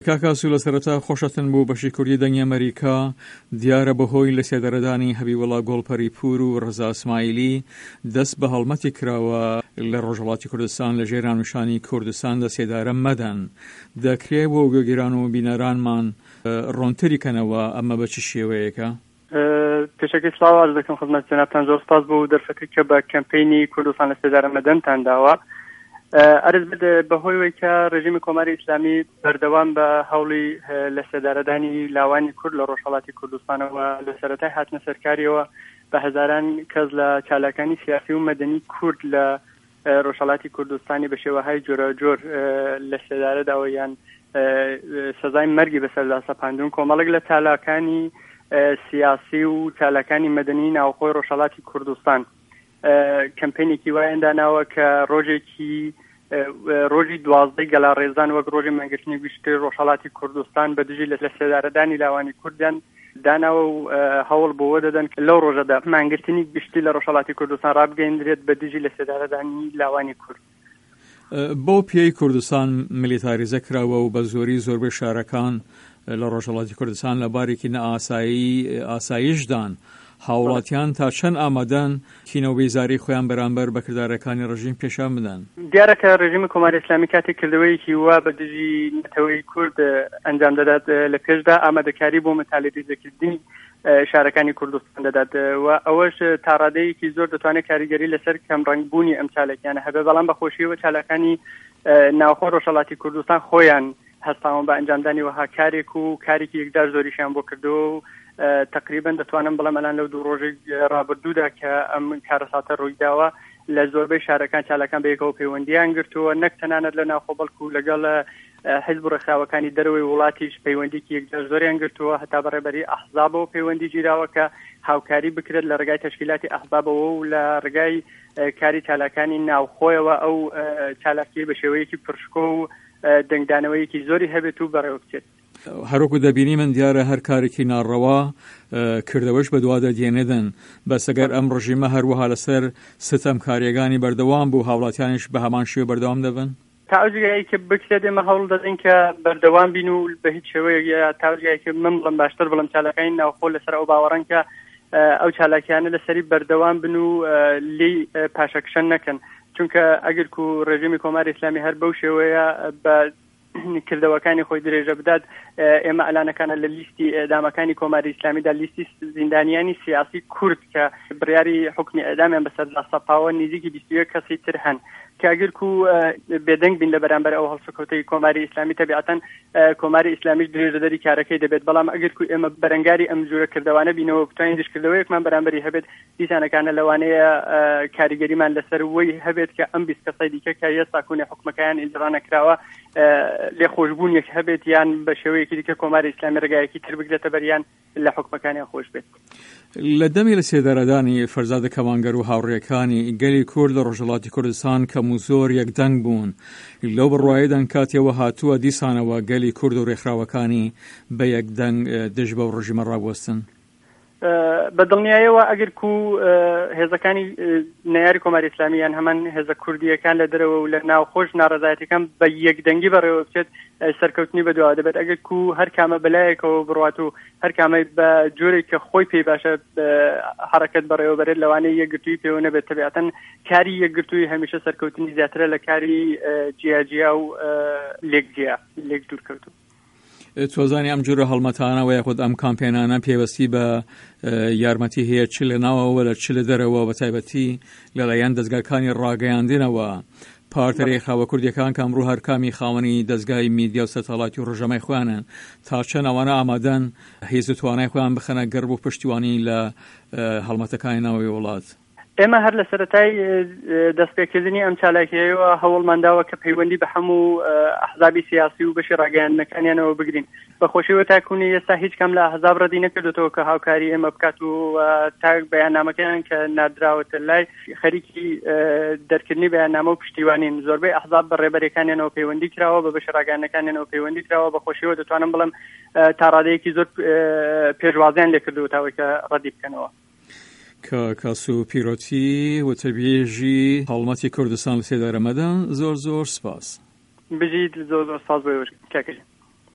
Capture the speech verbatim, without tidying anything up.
کاکاسو لە سەرەتا خۆشەتن بوو بەشی کوردی دەنگی ئەمریکا دیارە بەهۆی لە سێدەرەدانی هەبیبوڵا گۆڵپەری پور و ڕەزا ئیسماعیلی دەست بە هەڵمەتی کراوە لە ڕۆژهەڵاتی کوردستان لە ژێر ناونیشانی کوردستان دە سێدارە مەدەن. دەکرێت بۆ گوێگیران و بینەرانمان ڕۆنتری کەنەوە ئەمە بە چ شێوەیەکە؟ پێشەکەی سڵاو عەرز دەکەم خزمەت جەنابتان، زۆر سپاس بۆ دەرفەکەی کە بە کەمپەینی کوردستان لە سێدارە مەدەنتان داوە. ئەرز بدە بەهۆی وەی کە ڕژیمی کۆماری ئیسلامی بەردەوام بە هەوڵی لە سێدارەدانی لاوانی کورد لە ڕۆژهەڵاتی کوردستانەوە لە سەرەتای هاتنە سەرکاریەوە بە هەزاران کەس لە چالاکانی سیاسی و مەدەنی کورد لە ڕۆژهەڵاتی کوردستانی بە شێوەهای جۆراوجۆر لە سێدارەداوە یان سەزای مەرگی بەسەردا سەپاندون. کۆمەڵێک لە چالاکانی سیاسی و چالاکانی مەدەنی ناوخۆی ڕۆژهەڵاتی کوردستان کەمپەینێکی وایان داناوە کە ڕۆژێکی ڕۆژی دوازدەی گەلاڕێزان وەک ڕۆژی مانگرتنی گشتی ڕۆژهەڵاتی کوردستان بەدژی لە سێدارەدانی لاوانی کوردیان داناوە و هەوڵ بۆوە دەدەن کە لەو ڕۆژەدا مانگرتنی گشتی لە ڕۆژهەڵاتی کوردستان ڕابگەیەندرێت بەدژی لە سێدارەدانی لاوانی کورد. بۆ پێی کوردستان ملیتاریزە کراوە و بە زۆری زۆربەی شارەکان لە ڕۆژهەڵاتی کوردستان لە بارێکی نەئاسایی ئاسایشدان. هاوڵاتیان تا چەند ئامادەن کینەوبێزاری خۆیان بەرامبەر بەکردارەکانی ڕژیم پێشان بدەن؟ دیارە کە ڕژیمی کۆماری ئیسلامی کاتێک کردەوەیەکی وا بەدژی نەتەوەی کورد ئەنجام دەدات لە پێشدا ئامادەکاری بۆ مەتالێریزەکردنی شارەکانی کوردستان دەدات و ئەوەش تا ڕادەیەکی زۆر دەتوانێت کاریگەری لەسەر کەمڕەنگبوونی ئەم چالەکیانە هەبێ، بەڵام بەخۆشیەوە چالەکانی ناوخۆ ڕۆژهەڵاتی کوردستان خۆیان هەستاون بە ئەنجامدانی وەها کارێک و کارێکی یەکدار زۆریشیان بۆ کردەوە و تقریبا دەتوانم بڵێم ئەلان لەو دوو ڕۆژێک ڕابردوودا کە ئەم کارەساتە ڕوویداوە لە زۆربەی شارەکان چالەکان بەیەکەوە پەیوەندیان گرتووە، نەک تەنانەت لە ناوخۆ بەڵکو لەگەڵ حیزب ڕێکخراوەکانی دەرەوەی وڵاتیش پەیوەندیکی یەکجار زۆریان گرتووە، هەتا بەڕێبەری ئەحزابەوە پەیوەندی گیراوە کە هاوکاری بکرێت لە ڕێگای تەشکیلاتی ئەحزابەوە و لە ڕێگای کاری چالاکانی ناوخۆیەوە ئەو چالاکی بە شێوەیەکی پرشکۆ و دەنگدانەوەیەکی زۆری هەبێت و بەڕێوە بچێت. هەروەکو دەبینی من دیارە هەر کارێکی ناڕەوا کردەوەش بە دوادە دێنێدن، بەس ئەگەر ئەم ڕژیمە هەروەها لەسەر ستەم کاریەکانی بەردەوام بوو هاوڵاتیانش بە هەمان شێوە بەردەوام دەبن؟ تا ئەوجگایی کە بکرێت ئێمە هەوڵ دەدەین کە بەردەوام بین و بە هیچ شێوەیە تا ئەوجگایی کە من بڵم باشتر بڵم چالاکانی ناوخۆ لەسەر ئەو باوەڕەن کە ئەو چالاکیانە لەسەری بەردەوام بن و لی پاشەکشەن نەکەن، چونکە ئەگەر کو ڕژیمی کۆماری ئیسلامی هەر بەو شێوەیە بە کردەوەکانی خۆی درێژە بدات، ئێمە ئەلانەکانە لە لیستی ئێدامەکانی کۆماری ئیسلامیدا لیستی زیندانیانی سیاسی کورد کە بڕیاری حکمی ئێدامیان بەسەردا سەپاوە نزیکی بیست و یەک کەسی تر هەن کە ئەگەر کو بێدەنگ بین لە بەرامبەر ئەو هەڵسوکەوتەی کۆماری ئیسلامی تەبیعەتەن کۆماری ئیسلامیش درێژەدەری کارەکەی دەبێت، بەڵام ئەگەر کو ئێمە بەرەنگاری ئەم جۆرە کردەوانە بینەوە بتوانین دشکردەوەیەکمان بەرامبەری هەبێت دیسانەکانە لەوانەیە کاریگەریمان لەسەر وەی هەبێت کە ئەم بیست کەسەی دیکە کە ئێستا کوونی حکومەکەیان ئیجرا نەکراوە لێ خۆشبوونیەک هەبێت یان بە شێوەیەکی دیکە کۆماری ئیسلامی ڕێگایەکی تر بگرێتە بەریان لە حکومەکانیان خۆش بێت. لە دەمی لە سێدارەدانی فەرزادە کەمانگەر و هاوڕێکانی گەلی کورد لە ڕۆژهەڵاتی کوردستان کەم و زۆر یەکدەنگ بوون، لەو بڕواایەدان کاتێەوە هاتووە دیسانەوە گەلی کورد و ڕێکخراوەکانی بە یەکدەنگ دژ بە و ڕژیمە ڕابوەستن. بەدڵنیایەوە ئەگەر کو هێزەکانی نەیاری کۆماری ئیسلامیان هەمان هێزە کوردیەکان لە دەرەوە و لە ناوخۆش ناڕەزایەتەکان بە یەکدەنگی بەڕێوە بچێت سەرکەوتنی بەدوا دەبێت. ئەگەر کو هەر کامە بەلایەکەوە بڕات و هەر کامە بە جۆرێک کە خۆی پێی باشە حرەکەت بەڕێوە بەرێت لەوانەیە یەکگرتووی پێوە نەبێت، تەبیعەتەن کاری یەکگرتووی هەمیشە سەرکەوتنی زیاترە لە کاری جیاجیا و لێکجیا لێک دوورکەوتو. تۆزانی ئەم جۆرە هەڵمەتانەوە یاخود ئەم کامپێنانە پێوەستی بە یارمەتی هەیە چ لە ناوەوە لە چ لە دەرەوە بە تایبەتی لەلایەن دەستگاکانی ڕاگەیاندنەوە پارتەرێ خاوە کوردیەکان کە ئەمڕۆ هەرکامی خاوەنی دەستگای میدیا و سەتەڵاتی و ڕۆژەمای خۆیانن تا چەند ئەوانە ئامادەن هێز و توانای خۆیان بخەنە گەڕ بۆ پشتیوانی لە هەڵمەتەکانی ناوەوەی وڵات. ئێمە هەر لە سەرەتای دەستپێکردنی ئەم چالاکیەوە هەوڵمانداوە کە پەیوەندی بە هەموو ئەحزابی سیاسی و بەشی ڕاگەیاندنەکانیانەوە بگرین. بەخۆشیەوە تاکوونی ئێستا هیچ کەم لە ئەحزاب ڕەدی نەکردوێتەوە کە هاوکاری ئێمە بکات و تا بەیاننامەکەیان کە نادراوەتە لای خەریکی دەرکردنی بەیاننامە و پشتیوانین. زۆربەی ئەحزاب بە ڕێبەرەکانیانەوە پەیوەندی کراوە، بە بەشی ڕاگەیاندنەکانیانەوە پەیوەندی کراوە. بەخۆشیەوە دەتوانم بڵێم تا ڕادەیەکی زۆر پێشوازیان لێ کردووەتەوە کە ڕەدی بکەنەوە. کە کاسو پیرۆتی وتەبێژی هەڵمەتی کوردستان لە سێدارە مەدەن زۆر زۆر سپاس. بژیت زۆر زۆر سپاس بۆ کاکەی.